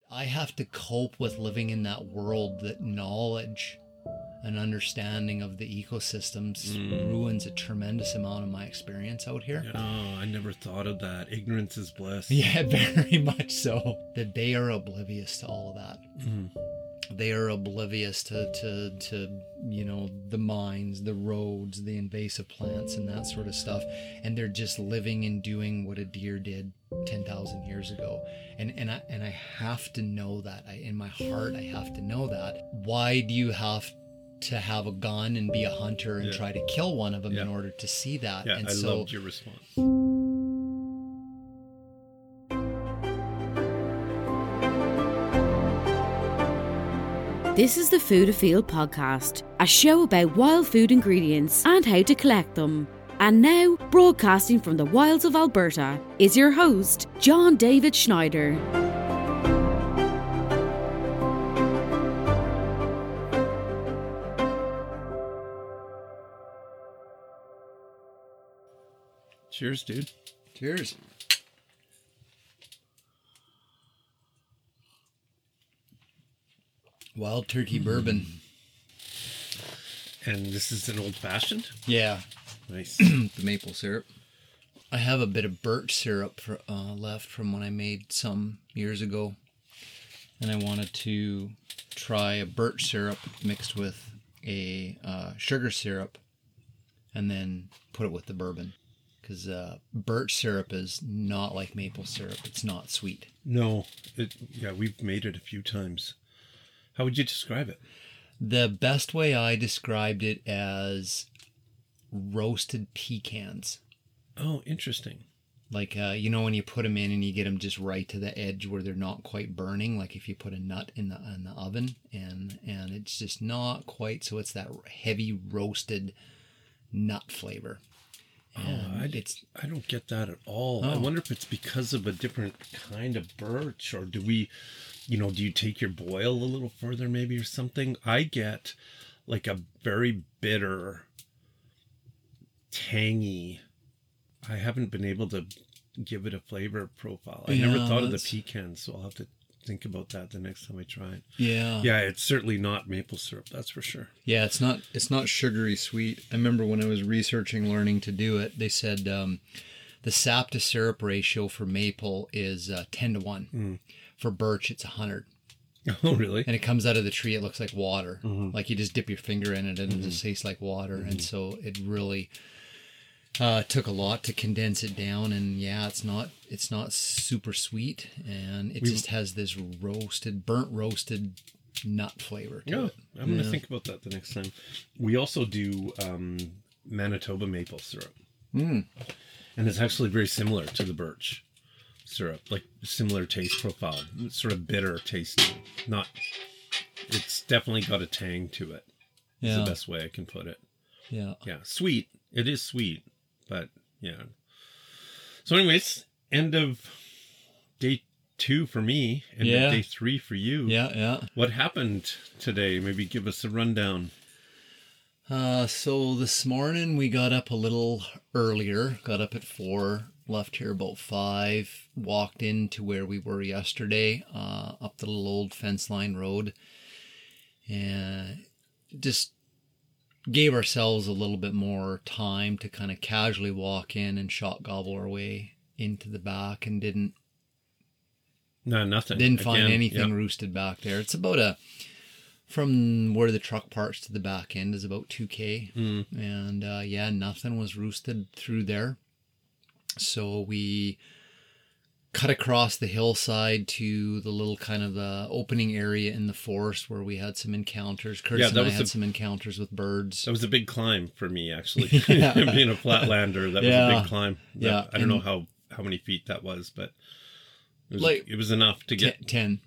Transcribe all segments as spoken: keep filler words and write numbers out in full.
I have to cope with living in that world that knowledge and understanding of the ecosystems mm. ruins a tremendous amount of my experience out here. Oh, I never thought of that. Ignorance is bliss. Yeah, very much so. That they are oblivious to all of that. Mm. They are oblivious to, to, to, you know, the mines, the roads, the invasive plants and that sort of stuff. And they're just living and doing what a deer did ten thousand years ago. And and I and I have to know that. I, in my heart, I have to know that. Why do you have to have a gun and be a hunter and yeah. try to kill one of them yeah. in order to see that? Yeah, and I so, loved your response. This is the Food Afield podcast, a show about wild food ingredients and how to collect them. And now, broadcasting from the wilds of Alberta, is your host, John David Schneider. Cheers, dude. Cheers. Wild turkey mm. bourbon. And this is an old fashioned? Yeah. Nice. The maple syrup. I have a bit of birch syrup for, uh, left from when I made some years ago. And I wanted to try a birch syrup mixed with a uh, sugar syrup and then put it with the bourbon. Because uh, birch syrup is not like maple syrup. It's not sweet. No. It, yeah, we've made it a few times. How would you describe it? The best way I described it as roasted pecans. Oh, interesting. Like, uh, you know, when you put them in and you get them just right to the edge where they're not quite burning, like if you put a nut in the in the oven and and it's just not quite, so it's that heavy roasted nut flavor. And oh, I, it's, I don't get that at all. Oh. I wonder if it's because of a different kind of birch, or do we, you know, do you take your boil a little further maybe or something? I get like a very bitter, tangy, I haven't been able to give it a flavor profile. I yeah, never thought of the pecans, so I'll have to think about that the next time I try it. Yeah. Yeah, it's certainly not maple syrup, that's for sure. Yeah, it's not it's not sugary sweet. I remember when I was researching learning to do it, they said um, the sap to syrup ratio for maple is uh, ten to one. Mm. For birch, it's one hundred. Oh, really? And it comes out of the tree, it looks like water. Mm-hmm. Like you just dip your finger in it and mm-hmm. it just tastes like water. Mm-hmm. And so it really uh, took a lot to condense it down. And yeah, it's not it's not super sweet. And it we, just has this roasted, burnt roasted nut flavor to yeah, it. I'm going to yeah. think about that the next time. We also do um, Manitoba maple syrup. Mm. And it's actually very similar to the birch syrup, like similar taste profile, it's sort of bitter tasting. Not, it's definitely got a tang to it. Yeah. Is the best way I can put it. Yeah. Yeah. Sweet. It is sweet, but yeah. So anyways, end of day two for me, end yeah. of day three for you. Yeah, yeah. What happened today? Maybe give us a rundown. Uh, so this morning we got up a little earlier, got up at four, left here about five, walked into where we were yesterday, uh, up the little old fence line road, and just gave ourselves a little bit more time to kind of casually walk in and shot gobble our way into the back, and didn't no nothing didn't find Again, anything yep. roosted back there. It's about a from where the truck parks to the back end is about two K. Mm. And uh, yeah, nothing was roosted through there. So we cut across the hillside to the little kind of uh, opening area in the forest where we had some encounters. Curtis yeah, that and was I had a, some encounters with birds. That was a big climb for me, actually. Being a flatlander, that yeah. was a big climb. That, yeah, I don't know how, how many feet that was, but it was, like, it was enough to get... Ten.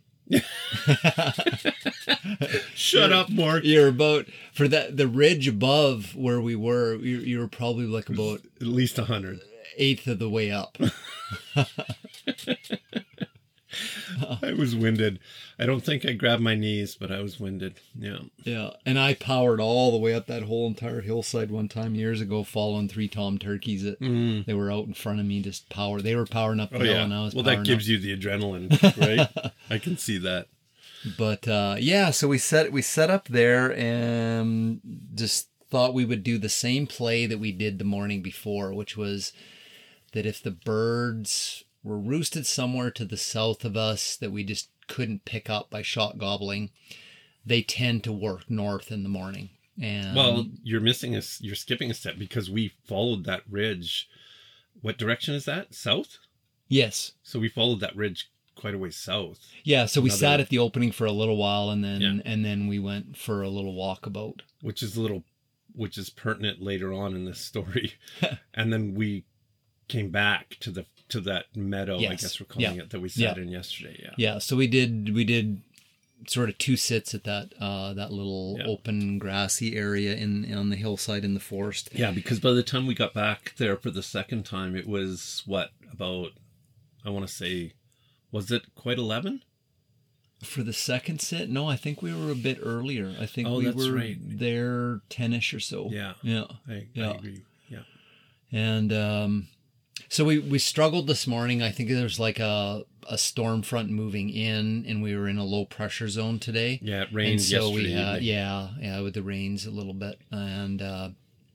Shut you're, up, Mark. You're about for that the ridge above where we were. You you were probably like about at least a hundred, eighth of the way up. I was winded. I don't think I grabbed my knees, but I was winded. Yeah. Yeah. And I powered all the way up that whole entire hillside one time years ago, following three tom turkeys that mm. they were out in front of me, just power. They were powering up the oh, hill yeah. and I was well, powering that gives up. you the adrenaline, right? I can see that. But uh, yeah, so we set we set up there and just thought we would do the same play that we did the morning before, which was that if the birds were roosted somewhere to the south of us that we just couldn't pick up by shot gobbling, they tend to work north in the morning. And well, you're missing a, you're skipping a step because we followed that ridge. What direction is that? South? Yes. So we followed that ridge quite a ways south. Yeah, so we Another... sat at the opening for a little while and then yeah. and then we went for a little walkabout. Which is a little which is pertinent later on in this story. And then we came back to the to that meadow, yes. I guess we're calling yeah. it, that we sat yeah. in yesterday. Yeah. Yeah. So we did we did sort of two sits at that uh, that little yeah. open grassy area in on the hillside in the forest. Yeah, because by the time we got back there for the second time, it was what, about I want to say, was it quite eleven? For the second sit? No, I think we were a bit earlier. I think oh, we that's were right. there ten-ish or so. Yeah. Yeah. I, yeah. I agree. Yeah. And um, so we, we struggled this morning. I think there was like a, a storm front moving in and we were in a low pressure zone today. Yeah, it rained and so yesterday. We had, yeah, yeah, with the rains a little bit. And uh,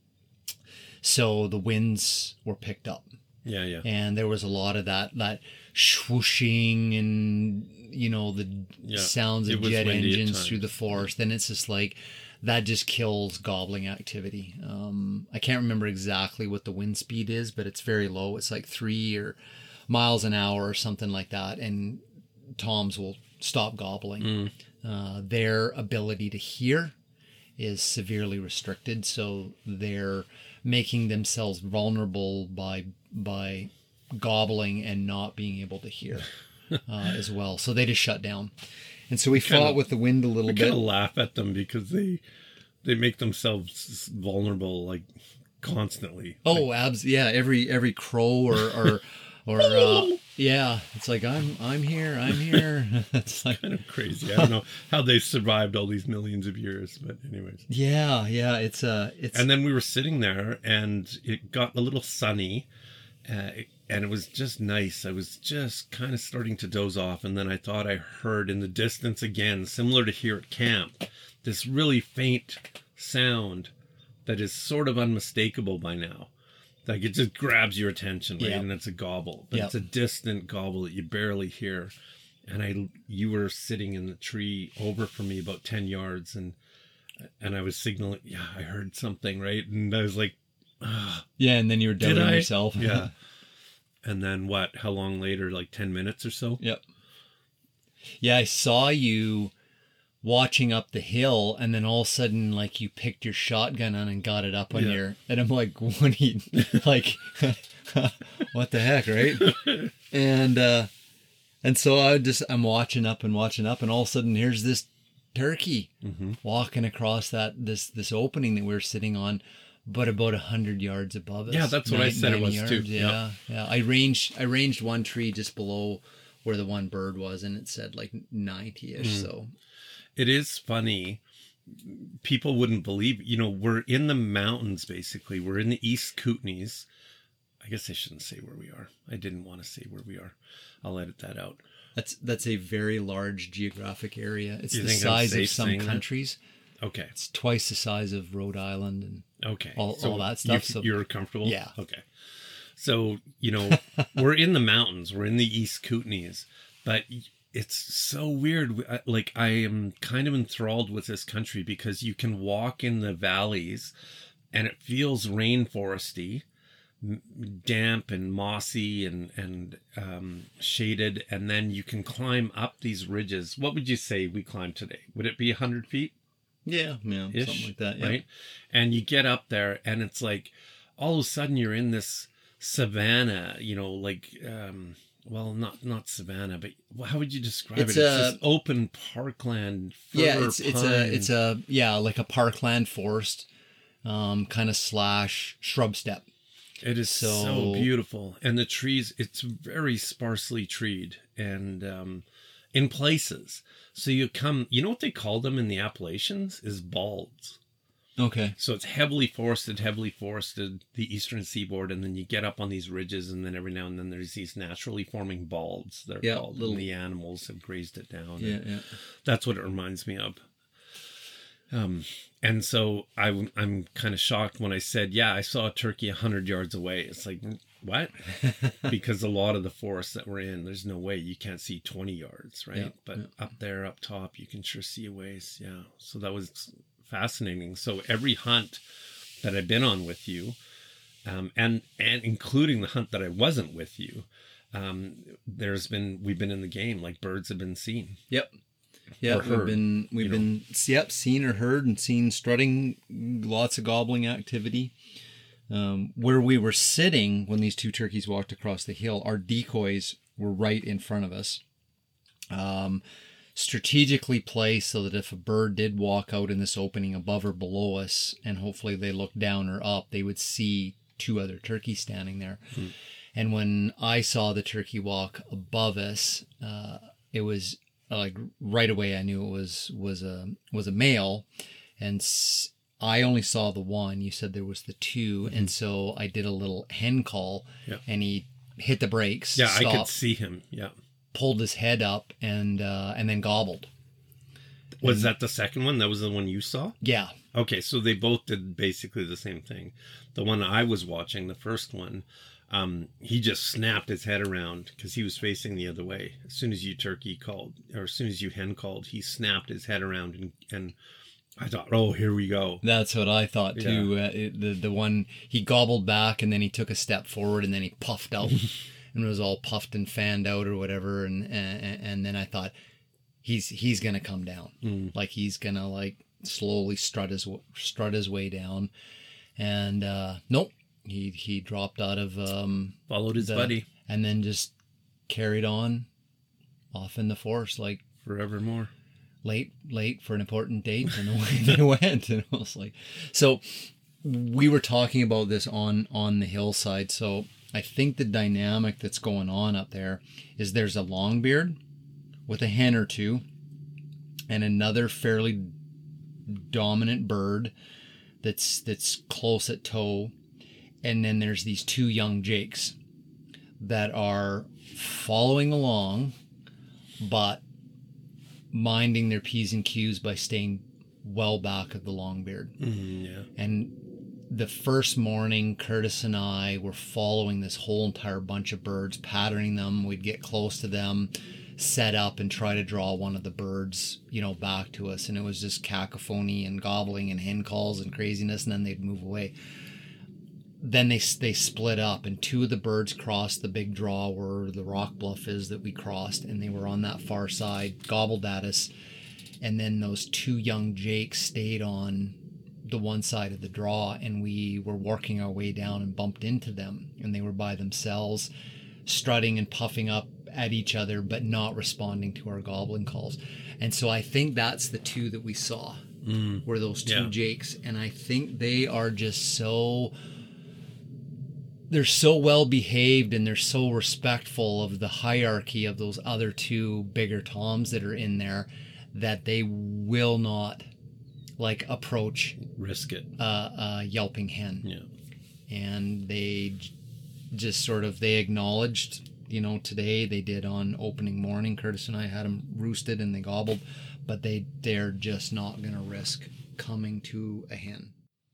so the winds were picked up. Yeah, yeah. And there was a lot of that, that swooshing and, you know, the yeah. sounds of jet engines through the forest. And it's just like, that just kills gobbling activity. Um, I can't remember exactly what the wind speed is, but it's very low. It's like three or miles an hour or something like that. And toms will stop gobbling. Mm. Uh, their ability to hear is severely restricted. So they're making themselves vulnerable by by gobbling and not being able to hear uh, as well. So they just shut down. And so we kinda, fought with the wind a little we bit. We kind of laugh at them because they they make themselves vulnerable like constantly. Oh, like, abs yeah, every every crow or or or uh, yeah, it's like I'm I'm here, I'm here. It's like kind of crazy. I don't know how they survived all these millions of years, but anyways. Yeah, yeah, it's uh it's And then we were sitting there and it got a little sunny. Uh, and it was just nice. I was just kind of starting to doze off. And then I thought I heard in the distance again, similar to here at camp, this really faint sound that is sort of unmistakable by now. Like it just grabs your attention, right? Yep. And it's a gobble. But yep. It's a distant gobble that you barely hear. And I, you were sitting in the tree over from me about ten yards. And, and I was signaling, yeah, I heard something, right? And I was like, ah, yeah, and then you were doubting yourself. Yeah. And then what? How long later? Like ten minutes or so? Yep. Yeah, I saw you watching up the hill, and then all of a sudden, like, you picked your shotgun on and got it up on yeah. your... And I'm like, what are you... Like, what the heck, right? And uh, and so I just... I'm watching up and watching up, and all of a sudden, here's this turkey mm-hmm. walking across that this this opening that we were sitting on, but about a hundred yards above us. Yeah, that's what nine, I said it was yards. too. Yeah, yeah, yeah. I ranged I ranged one tree just below where the one bird was, and it said like ninety-ish. Mm. So it is funny. People wouldn't believe, you know, we're in the mountains basically. We're in the East Kootenays. I guess I shouldn't say where we are. I didn't want to say where we are. I'll edit that out. That's that's a very large geographic area. It's the size of some countries. That? Okay. It's twice the size of Rhode Island and okay. all, so all that stuff. You, so you're comfortable? Yeah. Okay. So, you know, we're in the mountains. We're in the East Kootenays. But it's so weird. Like, I am kind of enthralled with this country because you can walk in the valleys and it feels rainforesty, damp and mossy and and um shaded, and then you can climb up these ridges. What would you say we climbed today? Would it be a hundred feet? Yeah, yeah, Ish, something like that. Yeah. Right, and you get up there, and it's like all of a sudden you're in this savanna. You know, like um well, not not savanna, but how would you describe it's it? A, it's this open parkland. Yeah, it's it's pine. a it's a yeah like a parkland forest, um, kind of slash shrub steppe. It is so, so beautiful. And the trees, it's very sparsely treed. And um, in places. So you come, you know what they call them in the Appalachians is balds. Okay. So it's heavily forested, heavily forested, the eastern seaboard, and then you get up on these ridges, and then every now and then there's these naturally forming balds, they're yeah, called. Little... And the animals have grazed it down. Yeah, yeah. That's what it reminds me of. Um, and so I, I'm kind of shocked when I said, yeah, I saw a turkey one hundred yards away. It's like, what? Because a lot of the forests that we're in, there's no way you can't see twenty yards, right? Yeah, but yeah. up there, up top, you can sure see a ways. Yeah. So that was fascinating. So every hunt that I've been on with you, um, and, and including the hunt that I wasn't with you, um, there's been, we've been in the game, like birds have been seen. Yep. Yeah, we've been we've been know. yep seen or heard and seen strutting, lots of gobbling activity. Um, where we were sitting when these two turkeys walked across the hill, our decoys were right in front of us, um, strategically placed so that if a bird did walk out in this opening above or below us, and hopefully they looked down or up, they would see two other turkeys standing there. Hmm. And when I saw the turkey walk above us, uh, it was like right away I knew it was was a was a male, and s- I only saw the one. You said there was the two, mm-hmm. and so I did a little hen call, yeah. and he hit the brakes. Yeah, stopped, I could see him. Yeah, pulled his head up and uh, and then gobbled. Was and, that the second one? That was the one you saw? Yeah. Okay, so they both did basically the same thing. The one I was watching, the first one, um, he just snapped his head around because he was facing the other way. As soon as you turkey called, or as soon as you hen called, he snapped his head around, and, and I thought, oh, here we go. That's what I thought too. Yeah. Uh, it, the the one he gobbled back, and then he took a step forward, and then he puffed out, and was all puffed and fanned out or whatever, and and, and then I thought, he's he's gonna come down, mm. like he's gonna like slowly strut his strut his way down, and uh, nope. He he dropped out of um followed his the, buddy, and then just carried on off in the forest like forevermore. Late late for an important date, and away they went. And I was like, so we were talking about this on on the hillside. So I think the dynamic that's going on up there is there's a longbeard with a hen or two, and another fairly dominant bird that's that's close at toe. And then there's these two young jakes that are following along, but minding their P's and Q's by staying well back of the longbeard. Mm, yeah. And the first morning, Curtis and I were following this whole entire bunch of birds, patterning them. We'd get close to them, set up, and try to draw one of the birds, you know, back to us. And it was just cacophony and gobbling and hen calls and craziness, and then they'd move away. Then they they split up, and two of the birds crossed the big draw where the rock bluff is that we crossed, and they were on that far side, gobbled at us. And then those two young jakes stayed on the one side of the draw, and we were working our way down and bumped into them, and they were by themselves, strutting and puffing up at each other, but not responding to our gobbling calls. And so I think that's the two that we saw, mm. were those two yeah. jakes. And I think they are just so... they're so well behaved, and they're so respectful of the hierarchy of those other two bigger toms that are in there, that they will not like approach risk it a uh, uh, yelping hen. Yeah. And they j- just sort of they acknowledged, you know, today they did on opening morning. Curtis and I had them roosted and they gobbled, but they they're just not going to risk coming to a hen.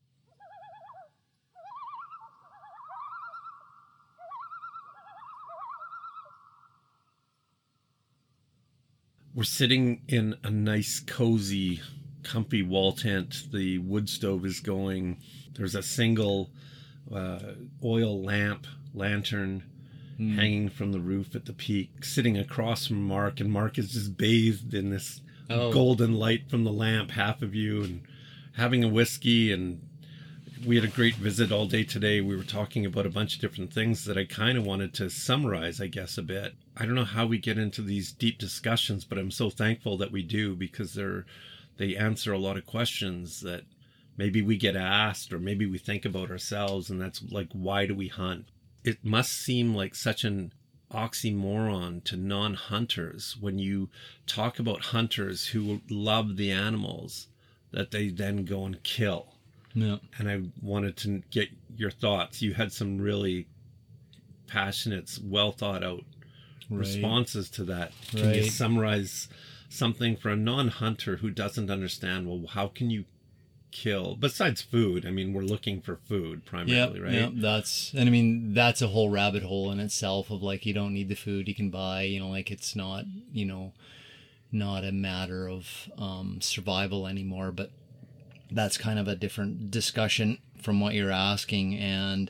We're sitting in a nice, cozy, comfy wall tent. The wood stove is going. There's a single uh, oil lamp, lantern, mm. hanging from the roof at the peak, sitting across from Mark, and Mark is just bathed in this oh. golden light from the lamp, half of you, and having a whiskey. And we had a great visit all day today. We were talking about a bunch of different things that I kind of wanted to summarize, I guess, a bit. I don't know how we get into these deep discussions, but I'm so thankful that we do, because they're, they answer a lot of questions that maybe we get asked, or maybe we think about ourselves. And that's like, why do we hunt? It must seem like such an oxymoron to non-hunters when you talk about hunters who love the animals that they then go and kill. Yeah. And I wanted to get your thoughts. You had some really passionate, well thought out right. responses to that. Can right. you summarize something for a non-hunter who doesn't understand, well, how can you kill besides food? I mean, we're looking for food primarily, yep, right? Yeah, that's, and I mean, that's a whole rabbit hole in itself of like, you don't need the food you can buy, you know, like it's not, you know, not a matter of um, survival anymore, but that's kind of a different discussion from what you're asking. And,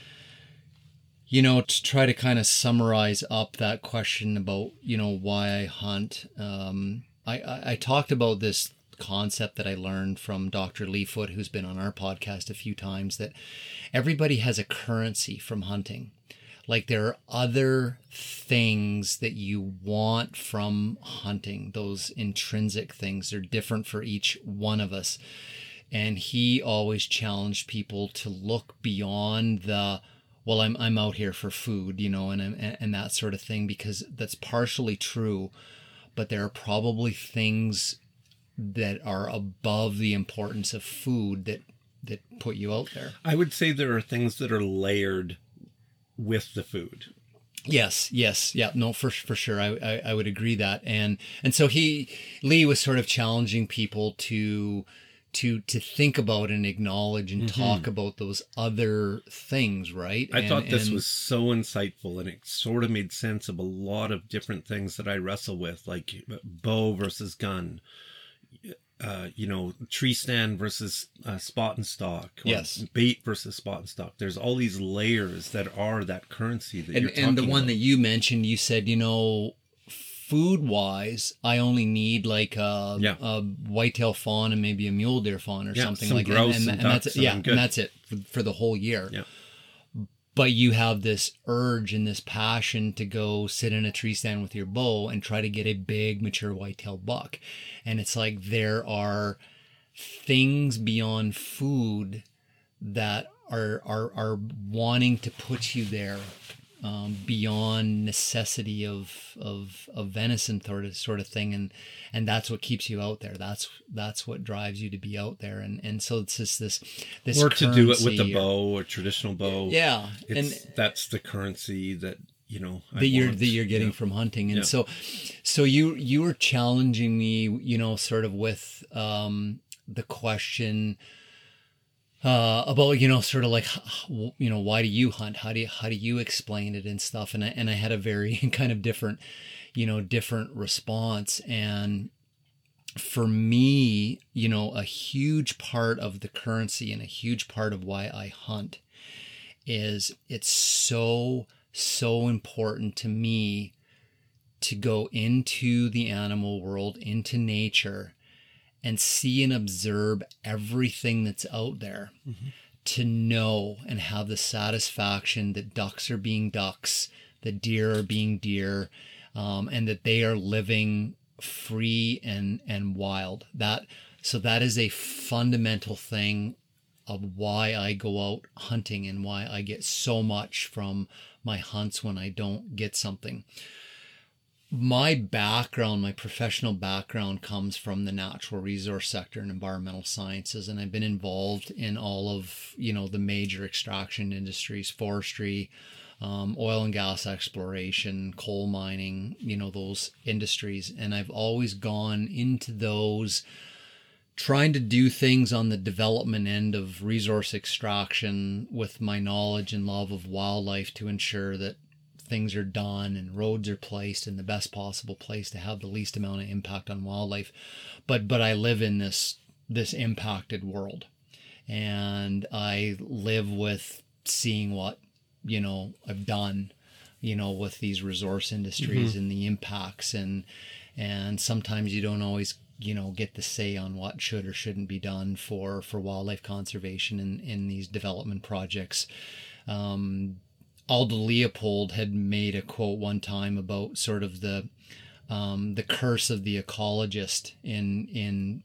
you know, to try to kind of summarize up that question about, you know, why I hunt, um, I, I, I talked about this concept that I learned from Doctor Leafoot, who's been on our podcast a few times, that everybody has a currency from hunting. Like there are other things that you want from hunting, those intrinsic things. They're different for each one of us. And he always challenged people to look beyond the, well, I'm I'm out here for food, you know, and and, and that sort of thing, because that's partially true, but there are probably things that are above the importance of food that that put you out there. I would say there are things that are layered with the food. Yes, yes, yeah, no, for for sure, I, I I would agree that, and and so he Lee was sort of challenging people to. to to think about and acknowledge and mm-hmm. talk about those other things, right? I and, thought this and, was so insightful, and it sort of made sense of a lot of different things that I wrestle with, like bow versus gun, uh, you know, tree stand versus uh, spot and stock, or yes, bait versus spot and stock. There's all these layers that are that currency that and, you're talking and the one about. that you mentioned, you said, you know, food wise, I only need like a, yeah. a whitetail fawn and maybe a mule deer fawn or yeah, something some like that. grouse And, and, and, and that's it. Yeah, and and that's it for, for the whole year. Yeah. But you have this urge and this passion to go sit in a tree stand with your bow and try to get a big mature whitetail buck. And it's like there are things beyond food that are are are wanting to put you there. Um, beyond necessity of, of of venison sort of sort of thing, and and that's what keeps you out there. That's that's what drives you to be out there, and and so it's just this this or to do it with the bow or traditional bow. Yeah, it's, and that's the currency that you know I that you're want. that you're getting yeah. from hunting, and yeah. so so you you were challenging me, you know, sort of with um, the question. Uh, about, you know, sort of like, you know, why do you hunt? How do you, how do you explain it and stuff? And I, and I had a very kind of different, you know, different response. And for me, you know, a huge part of the currency and a huge part of why I hunt is it's so, so important to me to go into the animal world, into nature, and see and observe everything that's out there, mm-hmm. to know and have the satisfaction that ducks are being ducks, that deer are being deer, um, and that they are living free and, and wild. That so that is a fundamental thing of why I go out hunting and why I get so much from my hunts when I don't get something. My background, my professional background comes from the natural resource sector and environmental sciences. And I've been involved in all of, you know, the major extraction industries, forestry, um, oil and gas exploration, coal mining, you know, those industries. And I've always gone into those trying to do things on the development end of resource extraction with my knowledge and love of wildlife to ensure that things are done and roads are placed in the best possible place to have the least amount of impact on wildlife. But but I live in this this impacted world, and I live with seeing what, you know, I've done, you know, with these resource industries mm-hmm. and the impacts, and and sometimes you don't always, you know, get the say on what should or shouldn't be done for for wildlife conservation in in these development projects. Um, Aldo Leopold had made a quote one time about sort of the um, the curse of the ecologist in in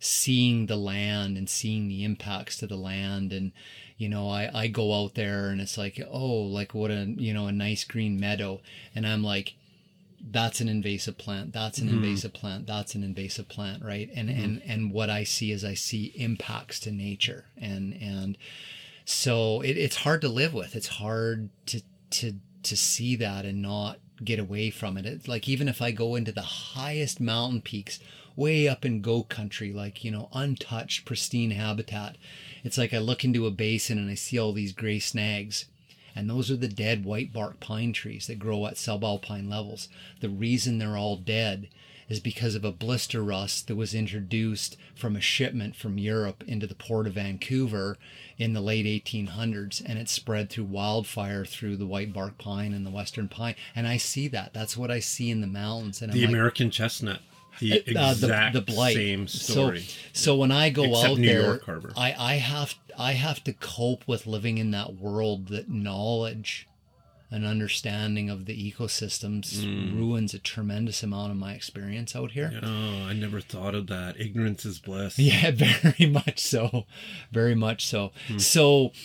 seeing the land and seeing the impacts to the land. And, you know, I, I go out there and it's like, oh, like what a, you know, a nice green meadow. And I'm like, that's an invasive plant. That's an mm-hmm. invasive plant. That's an invasive plant. Right. And, mm-hmm. and, and what I see is I see impacts to nature. And, and so it, it's hard to live with. It's hard to, to, to see that and not get away from it. It's like, even if I go into the highest mountain peaks, way up in goat country, like, you know, untouched, pristine habitat. It's like I look into a basin and I see all these gray snags. And those are the dead white bark pine trees that grow at subalpine levels. The reason they're all dead is because of a blister rust that was introduced from a shipment from Europe into the port of Vancouver in the late eighteen hundreds. And it spread through wildfire through the white bark pine and the western pine. And I see that. That's what I see in the mountains. And the I'm American like, chestnut. The exact uh, the, the blight. Same story. So, so when I go Except out New there, York Harbor. I, I have I have to cope with living in that world that knowledge and understanding of the ecosystems mm. ruins a tremendous amount of my experience out here. Oh, I never thought of that. Ignorance is bliss. Yeah, very much so. Very much so. Mm. So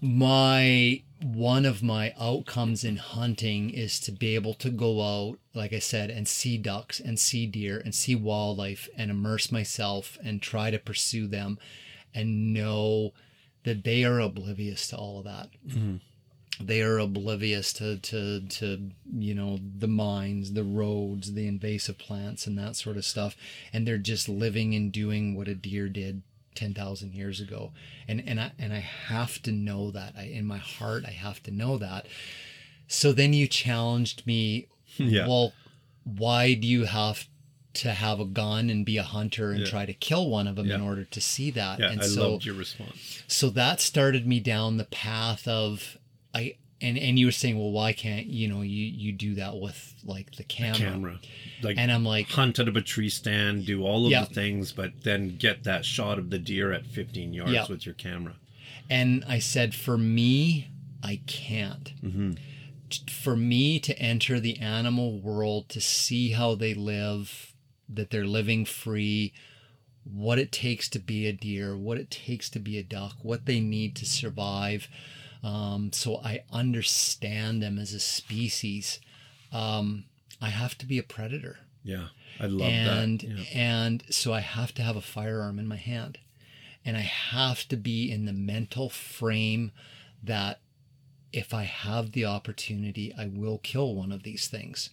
my one of my outcomes in hunting is to be able to go out, like I said, and see ducks and see deer and see wildlife and immerse myself and try to pursue them and know that they are oblivious to all of that. Mm-hmm. They are oblivious to, to, to, you know, the mines, the roads, the invasive plants and that sort of stuff. And they're just living and doing what a deer did ten thousand years ago. And, and I, and I have to know that. I, in my heart, I have to know that. So then you challenged me, yeah. Well, why do you have to have a gun and be a hunter and yeah. try to kill one of them yeah. in order to see that? Yeah, and I so, loved your response. So that started me down the path of, I, and, and you were saying, well, why can't, you know, you, you do that with like the camera. The camera. Like, and I'm like, hunt out of a tree stand, do all of yeah. the things, but then get that shot of the deer at fifteen yards yeah. with your camera. And I said, for me, I can't. Mm-hmm. For me to enter the animal world, to see how they live, that they're living free, what it takes to be a deer, what it takes to be a duck, what they need to survive. Um, so I understand them as a species. Um, I have to be a predator. Yeah, I love and, that. Yeah. And so I have to have a firearm in my hand. And I have to be in the mental frame that if I have the opportunity, I will kill one of these things.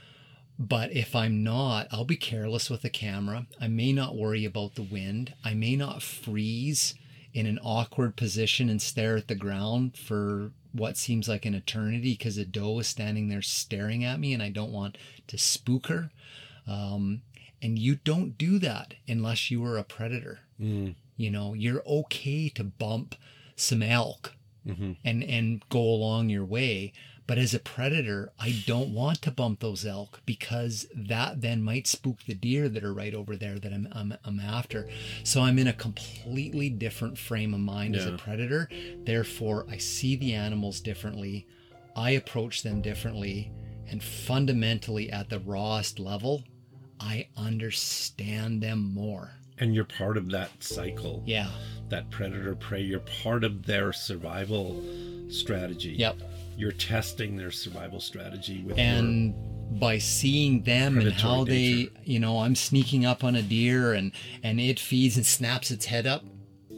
But if I'm not, I'll be careless with the camera. I may not worry about the wind. I may not freeze in an awkward position and stare at the ground for what seems like an eternity because a doe is standing there staring at me and I don't want to spook her. Um, and you don't do that unless you are a predator. Mm. You know, you're okay to bump some elk mm-hmm. and, and go along your way. But as a predator, I don't want to bump those elk because that then might spook the deer that are right over there that I'm I'm, I'm after. So I'm in a completely different frame of mind yeah. as a predator. Therefore, I see the animals differently. I approach them differently. And fundamentally, at the rawest level, I understand them more. And you're part of that cycle. Yeah. That predator-prey. You're part of their survival strategy. Yep. You're testing their survival strategy with and by seeing them and how they, nature. You know, I'm sneaking up on a deer and and it feeds and snaps its head up,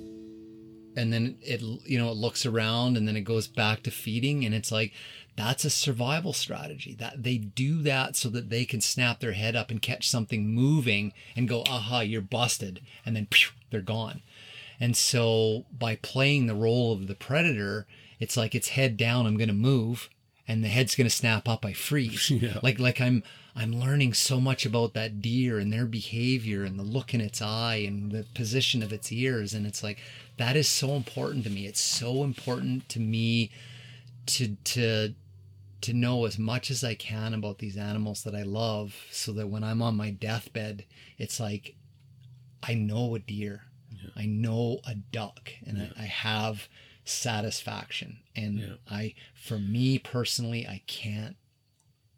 and then it, you know, it looks around and then it goes back to feeding, and it's like that's a survival strategy. That they do that so that they can snap their head up and catch something moving and go, aha, you're busted, and then pew, they're gone. And so by playing the role of the predator, it's like it's head down, I'm going to move, and the head's going to snap up, I freeze. Yeah. Like like I'm I'm learning so much about that deer and their behavior and the look in its eye and the position of its ears. And it's like, that is so important to me. It's so important to me to to to know as much as I can about these animals that I love, so that when I'm on my deathbed, it's like, I know a deer, yeah. I know a duck, and yeah. I, I have satisfaction. And yeah. I, for me personally, I can't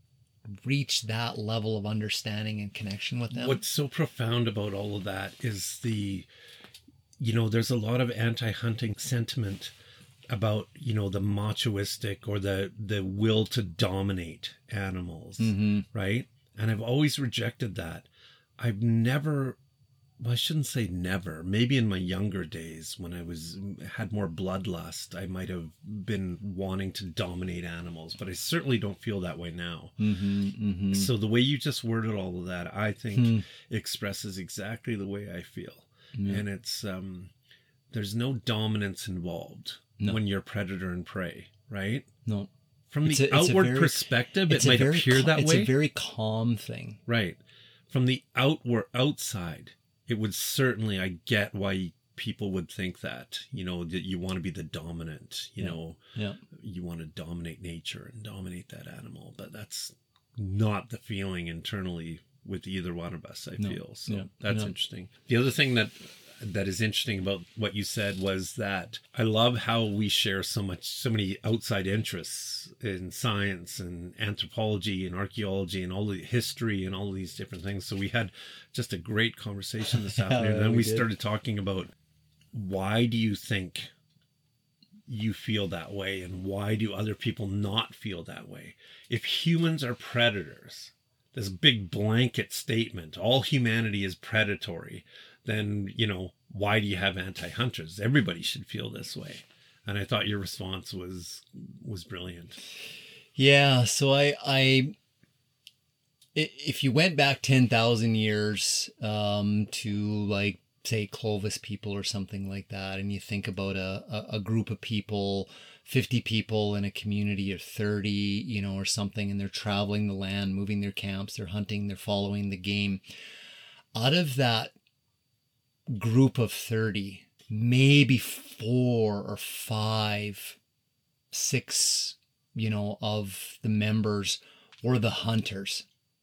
reach that level of understanding and connection with them. What's so profound about all of that is the, you know, there's a lot of anti-hunting sentiment about, you know, the machoistic or the, the will to dominate animals, Mm-hmm. right? And I've always rejected that. I've never, well, I shouldn't say never. Maybe in my younger days when I was had more bloodlust, I might have been wanting to dominate animals, but I certainly don't feel that way now. Mm-hmm, mm-hmm. So the way you just worded all of that, I think Hmm. expresses exactly the way I feel. Yeah. And it's, um, there's no dominance involved No. when you're predator and prey, right? No. From It's the a- it's a outward very- perspective, it It's a might very appear cal- that it's way. a very calm thing. Right. From the outward outside, it would certainly, I get why people would think that, you know, that you want to be the dominant, you Yeah. know, Yeah. you want to dominate nature and dominate that animal, but that's not the feeling internally with either one of us, I No. feel. So Yeah. that's No. interesting. The other thing that that is interesting about what you said was that I love how we share so much, so many outside interests in science and anthropology and archaeology and all the history and all of these different things. So we had just a great conversation this Yeah, afternoon. And then we we did. started talking about, why do you think you feel that way, and why do other people not feel that way? If humans are predators, this big blanket statement, all humanity is predatory, then, you know, why do you have anti-hunters? Everybody should feel this way. And I thought your response was was brilliant. Yeah. So I, I, i- if you went back ten thousand years, um, to like, say Clovis people or something like that, and you think about a, a, a group of people, fifty people in a community of thirty, you know, or something, and they're traveling the land, moving their camps, they're hunting, they're following the game. Out of that group of thirty, maybe four or five, six, you know, of the members were the hunters.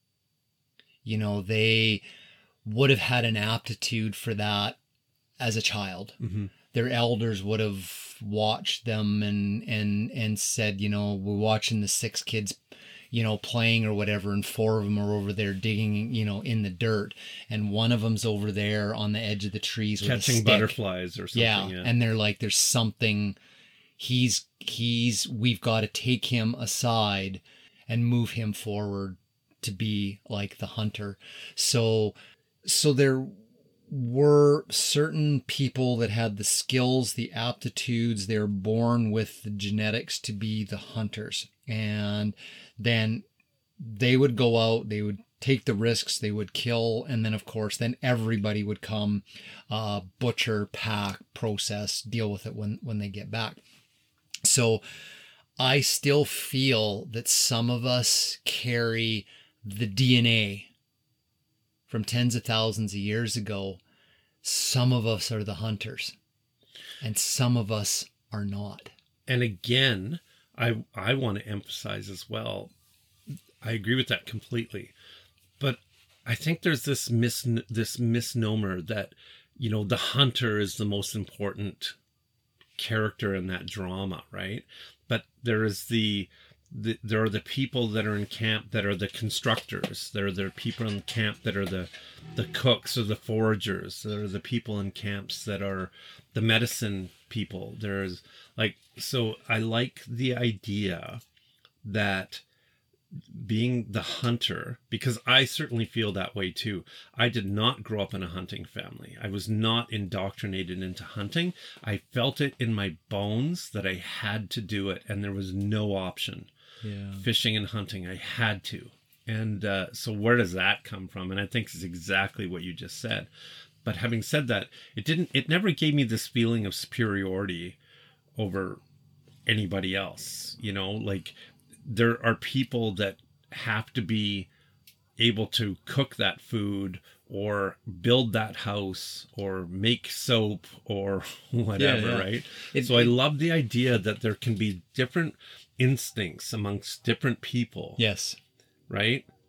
You know, they would have had an aptitude for that as a child. Mm-hmm. Their elders would have watched them and, and, and said, you know, we're watching the six kids, you know, playing or whatever, and four of them are over there digging, you know, in the dirt, and one of them's over there on the edge of the trees with a Catching stick. butterflies or something. Yeah, Yeah. and they're like, there's something. He's he's. We've got to take him aside and move him forward to be like the hunter. So, so there were certain people that had the skills, the aptitudes. They're born with the genetics to be the hunters, and then they would go out, they would take the risks, they would kill, and then of course then everybody would come, uh, butcher, pack, process, deal with it when when they get back. So I still feel that some of us carry the D N A from tens of thousands of years ago. Some of us are the hunters, and some of us are not. And again, I I want to emphasize as well, I agree with that completely. But I think there's this mis this misnomer that, you know, the hunter is the most important character in that drama, right? But there is the, the there are the people that are in camp that are the constructors. There are the people in camp that are the the cooks or the foragers. There are the people in camps that are the medicine people. There's like, so I like the idea that being the hunter, because I certainly feel that way too. I did not grow up in a hunting family. I was not indoctrinated into hunting. I felt it in my bones that I had to do it, and there was no option. Yeah. Fishing and hunting, I had to. And uh, so where does that come from? And I think it's exactly what you just said. But having said that, it didn't, it never gave me this feeling of superiority over anybody else. You know, like there are people that have to be able to cook that food or build that house or make soap or whatever, Yeah, yeah. right? It- so I it- love the idea that there can be different instincts amongst different people, Yes. right?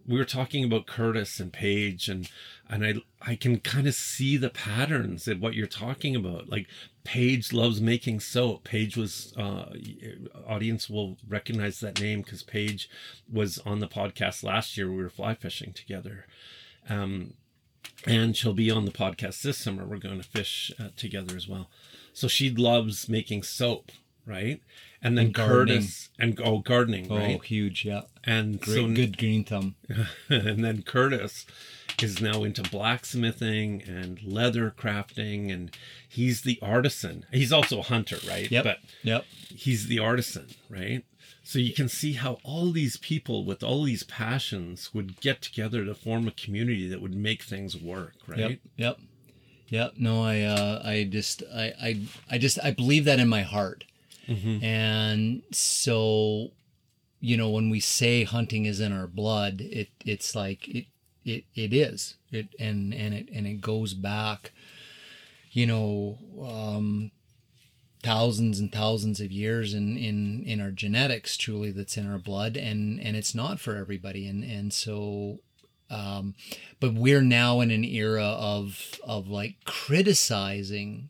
we were talking about Curtis and Paige, and and I I can kind of see the patterns of what you're talking about. Like Paige loves making soap. Paige was uh, audience will recognize that name because Paige was on the podcast last year. We were fly fishing together, um, and she'll be on the podcast this summer. We're going to fish uh, together as well. So she loves making soap, right? And then and Curtis and oh gardening, oh, right? huge, yeah. And Great, so good green thumb. And then Curtis is now into blacksmithing and leather crafting, and he's the artisan. He's also a hunter, right? Yep. But yep. he's the artisan, right? So you can see how all these people with all these passions would get together to form a community that would make things work, right? Yep. Yep. Yep. No, I, uh, I just, I, I, I just, I believe that in my heart. Mm-hmm. And so, you know, when we say hunting is in our blood, it it's like it it it is it and and it and it goes back, you know, um, thousands and thousands of years in in in our genetics. Truly, that's in our blood, and and it's not for everybody, and and so. Um, but we're now in an era of of like criticizing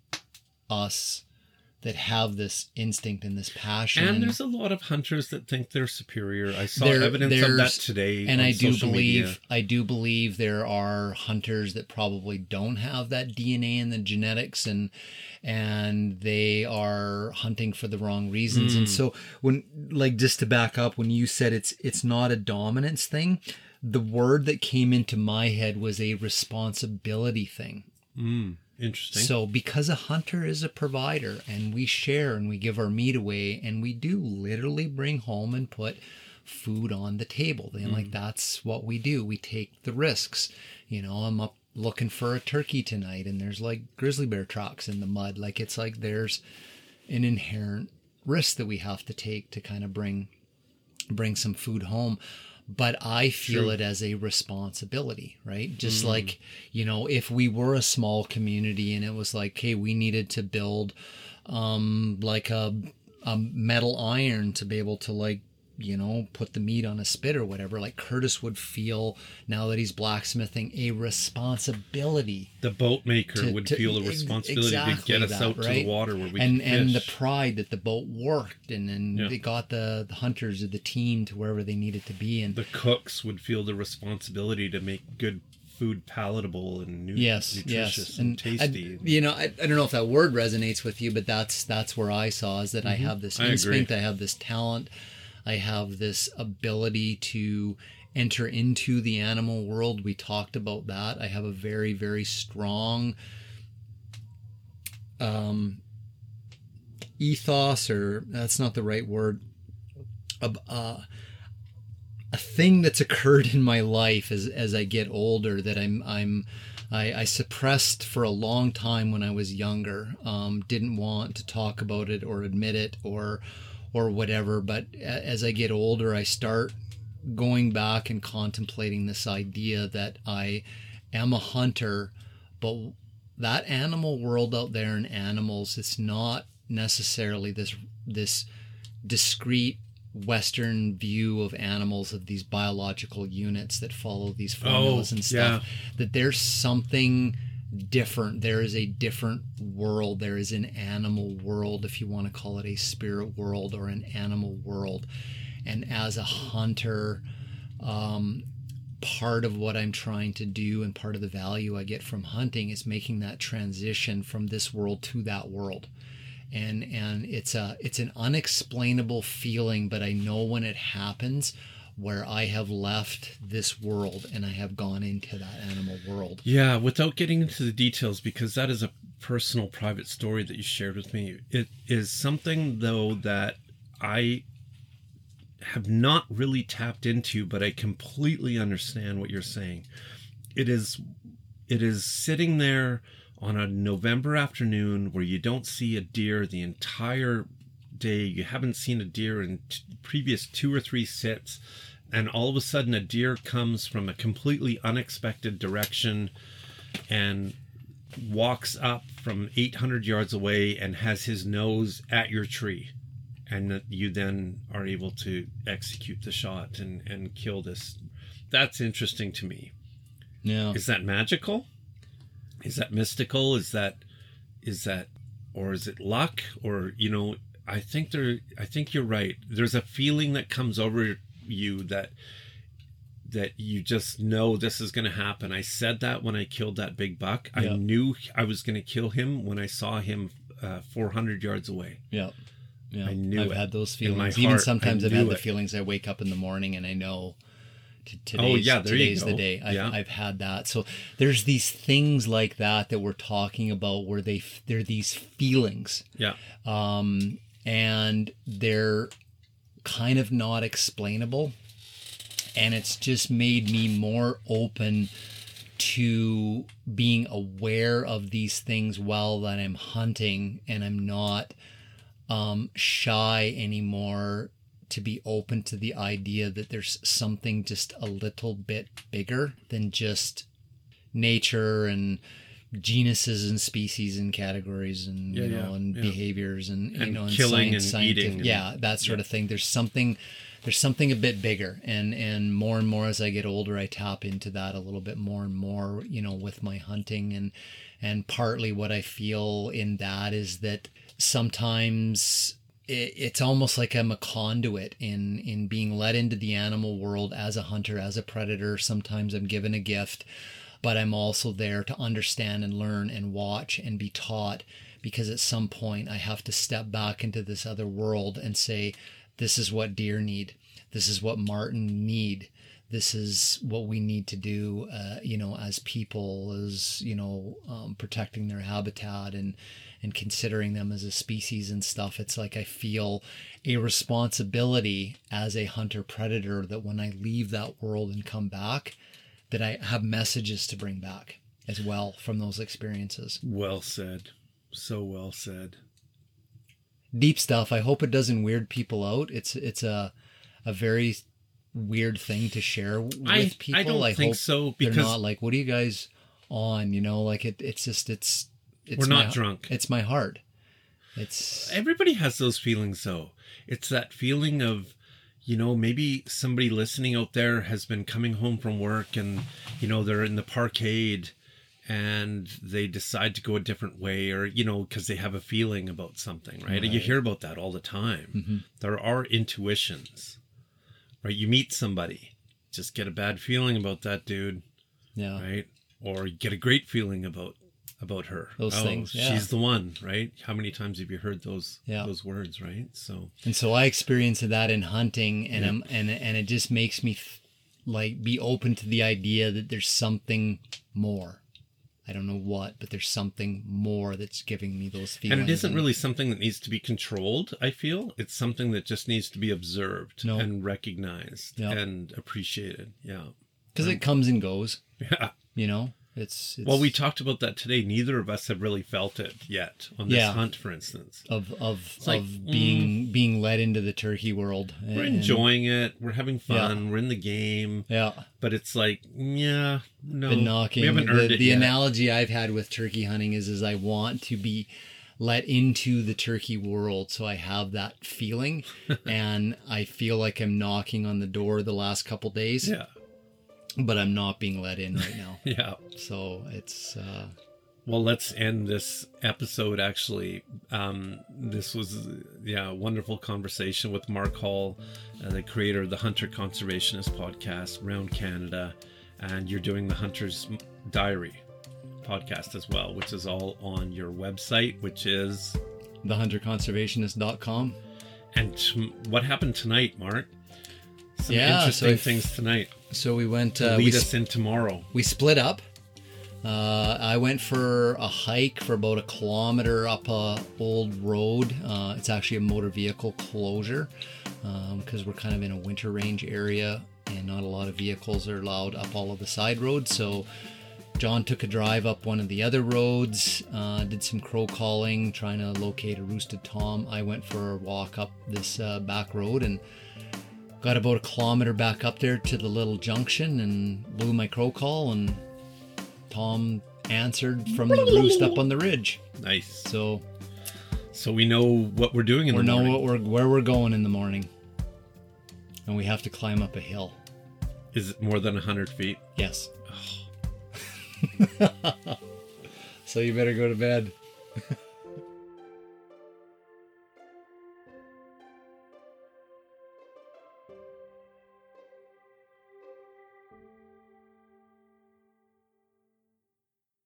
us that have this instinct and this passion. And there's a lot of hunters that think they're superior. I saw there, evidence of that today. And on I do believe, media. I do believe there are hunters that probably don't have that D N A and the genetics, and and they are hunting for the wrong reasons. Mm. And so when, like, just to back up, when you said it's it's not a dominance thing, the word that came into my head was a responsibility thing. Mm. Interesting. So because a hunter is a provider, and we share and we give our meat away, and we do literally bring home and put food on the table. And mm. like, that's what we do. We take the risks. You know, I'm up looking for a turkey tonight, and there's like grizzly bear tracks in the mud. Like, it's like there's an inherent risk that we have to take to kind of bring bring some food home. But I feel True. it as a responsibility, right? Just mm. like, you know, if we were a small community and it was like, hey, we needed to build um, like a, a metal iron to be able to, like, you know, put the meat on a spit or whatever, like Curtis would feel, now that he's blacksmithing, a responsibility. The boat maker to, would to, feel a responsibility exactly to get us that, out right? to the water where we and can and fish. the pride that the boat worked, and then Yeah. they got the, the hunters of the team to wherever they needed to be. And the cooks would feel the responsibility to make good food palatable and nu- yes, nutritious yes. and, and tasty. I, you know, I, I don't know if that word resonates with you, but that's that's where I saw is that mm-hmm. I have this I instinct, agree. I have this talent, I have this ability to enter into the animal world. We talked about that. I have a very, very strong um, ethos, or that's not the right word, a, uh, a thing that's occurred in my life as as I get older that I'm I'm I, I suppressed for a long time when I was younger. Um, didn't want to talk about it or admit it or or whatever. But as I get older, I start going back and contemplating this idea that I am a hunter, but that animal world out there in animals, it's not necessarily this this discrete Western view of animals, of these biological units that follow these formulas oh, and stuff. Yeah. That there's something different. There is a different world. There is an animal world, if you want to call it a spirit world or an animal world. And as a hunter, um, part of what I'm trying to do and part of the value I get from hunting is making that transition from this world to that world. And and it's a it's an unexplainable feeling, but I know when it happens, where I have left this world and I have gone into that animal world. Yeah, without getting into the details, because that is a personal, private story that you shared with me. It is something, though, that I have not really tapped into, but I completely understand what you're saying. It is, it is sitting there on a November afternoon where you don't see a deer the entire day. You haven't seen a deer in t- previous two or three sits, and all of a sudden a deer comes from a completely unexpected direction and walks up from eight hundred yards away and has his nose at your tree, and that you then are able to execute the shot and, and kill this that's interesting to me. Yeah. Is that magical? Is that mystical? Is that, is that, or is it luck? Or, you know, I think there, I think you're right. There's a feeling that comes over you that, that you just know this is going to happen. I said that when I killed that big buck. Yeah. I knew I was going to kill him when I saw him uh, four hundred yards away. Yeah. Yeah. I knew I've it. had those feelings. Heart, Even sometimes I've had it. the feelings I wake up in the morning and I know t- today's, oh, yeah, there today's you go. the day. I've, yeah. I've had that. So there's these things like that that we're talking about where they, they're these feelings. Yeah. Um, and they're kind of not explainable. And it's just made me more open to being aware of these things while that I'm hunting, and I'm not um, shy anymore to be open to the idea that there's something just a little bit bigger than just nature and genuses and species and categories and yeah, you know yeah, and yeah. behaviors and, and you know and killing science, and eating and, yeah that sort yeah. of thing. There's something there's something a bit bigger, and and more and more as I get older I tap into that a little bit more and more, you know, with my hunting. And and partly what I feel in that is that sometimes it, it's almost like I'm a conduit in in being led into the animal world as a hunter, as a predator. Sometimes I'm given a gift, but I'm also there to understand and learn and watch and be taught, because at some point I have to step back into this other world and say, this is what deer need. This is what marten need. This is what we need to do, uh, you know, as people, as, you know, um, protecting their habitat and, and considering them as a species and stuff. It's like I feel a responsibility as a hunter predator that when I leave that world and come back, that I have messages to bring back as well from those experiences. Well said. So well said. Deep stuff. I hope it doesn't weird people out. It's it's a a very weird thing to share with I, people. I don't I think hope so, because they're not like, what are you guys on? You know, like it. It's just it's. it's we're not my, drunk. It's my heart. It's everybody has those feelings though. It's that feeling of, you know, maybe somebody listening out there has been coming home from work and, you know, they're in the parkade and they decide to go a different way, or, you know, because they have a feeling about something, right? right? You hear about that all the time. Mm-hmm. There are intuitions, right? You meet somebody, just get a bad feeling about that dude, yeah, right? Or you get a great feeling about about her. Those oh, things, yeah. She's the one, right? How many times have you heard those yeah. those words, right? So and so I experienced that in hunting, and yeah. I'm, and and it just makes me th- like be open to the idea that there's something more. I don't know what, but there's something more that's giving me those feelings. And it isn't and, really something that needs to be controlled, I feel. It's something that just needs to be observed no. and recognized yeah. and appreciated. Yeah. Because um, it comes and goes. Yeah. You know? It's, it's well, we talked about that today. Neither of us have really felt it yet on this yeah. hunt, for instance. Of of like, of being mm, being led into the turkey world. We're and, enjoying it. We're having fun. Yeah. We're in the game. Yeah. But it's like, yeah, no. The knocking. We haven't earned the, it the yet. analogy I've had with turkey hunting is, is I want to be let into the turkey world, so I have that feeling, and I feel like I'm knocking on the door the last couple days. Yeah. But I'm not being let in right now. Yeah. So it's... Uh... Well, let's end this episode, actually. Um, this was, yeah, a wonderful conversation with Mark Hall, uh, the creator of the Hunter Conservationist podcast around Canada. And you're doing the Hunter's Diary podcast as well, which is all on your website, which is... the hunter conservationist dot com. And t- what happened tonight, Mark? Some yeah, interesting so if, things tonight. So we went... Uh, lead we us in tomorrow. We split up. Uh, I went for a hike for about a kilometer up a old road. Uh, it's actually a motor vehicle closure because um, we're kind of in a winter range area and not a lot of vehicles are allowed up all of the side roads. So John took a drive up one of the other roads, uh, did some crow calling, trying to locate a roosted tom. I went for a walk up this uh, back road and got about a kilometer back up there to the little junction and blew my crow call, and Tom answered from the roost up on the ridge. Nice. So, so we know what we're doing in we the morning. We know what we're where we're going in the morning, and we have to climb up a hill. Is it more than one hundred feet? Yes. So you better go to bed.